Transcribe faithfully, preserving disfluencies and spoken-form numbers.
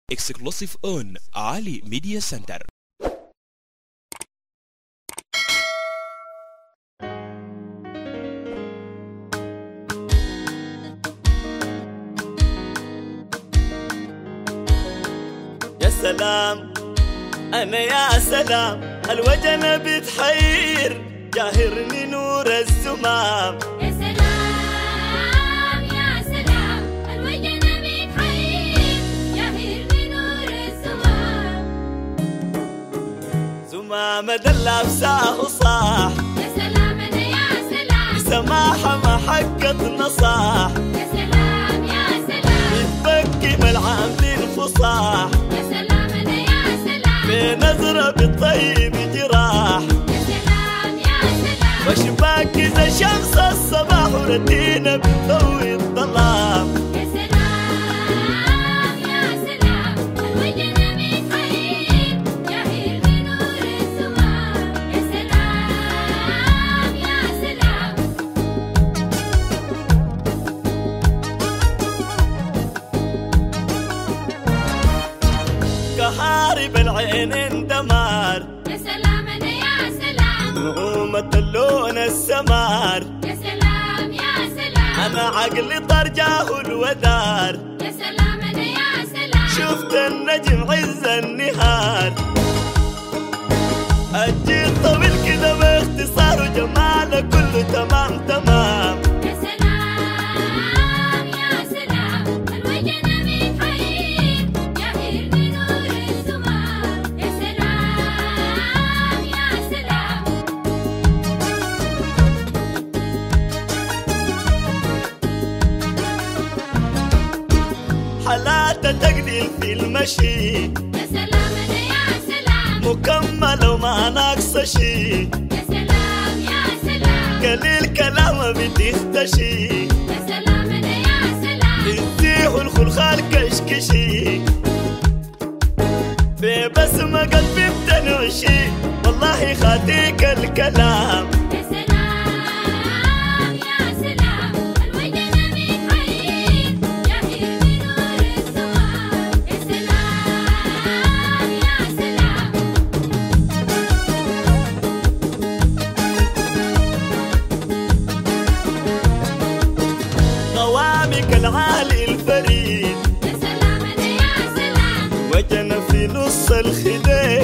Exclusive on Ali Media Center. يا سلام أنا يا سلام الوجن بتحير جاهرني نور الزمام. يا سلام يا سلام الوجن بتحير جاهرني نور الزمام. زمام دلع بساه صاح. يا سلام أنا يا سلام سماحة ما حقت نصاح. يا سلام يا سلام بتبكي بالعاملين فصاح. يا سلام أنا يا سلام بنظرة بالطيب جراح. يا سلام يا سلام وشباك إذا شمس الصباح وردينا بتضوي الظلام. يا سلام يا سلام الوجن بتحير جاهرني نور الزمام. يا سلام يا سلام كهارب العينين دمار. يا سلام أنا يا سلام نعومة اللون السمار. يا سلام يا سلام أنا عقلي طرجاه الودار. يا سلام أنا يا سلام شفت النجم عز النهار. الجيل طويل كده باختصار وجماله كله تمام تمام. يا سلام يا سلام الوجن بتحير جاهرني نور الزمام. يا سلام يا سلام حالات تقدير في المشي. يا سلام أنا يا سلام مكملة وما ناقصة شي. يا سلام يا سلام قليل كلامه بتختشي. يا سلام أنا يا سلام بتزيح الخلخال كشكشي. ببسمة قلبي بتنوشي والله خاتيك الكلام. يا سلام يا سلام الوجن بتحير جاهرني نور الزمام. يا سلام يا سلام قوامك العالي الفريد. يا سلام أنا يا سلام وجن في نص الخديد.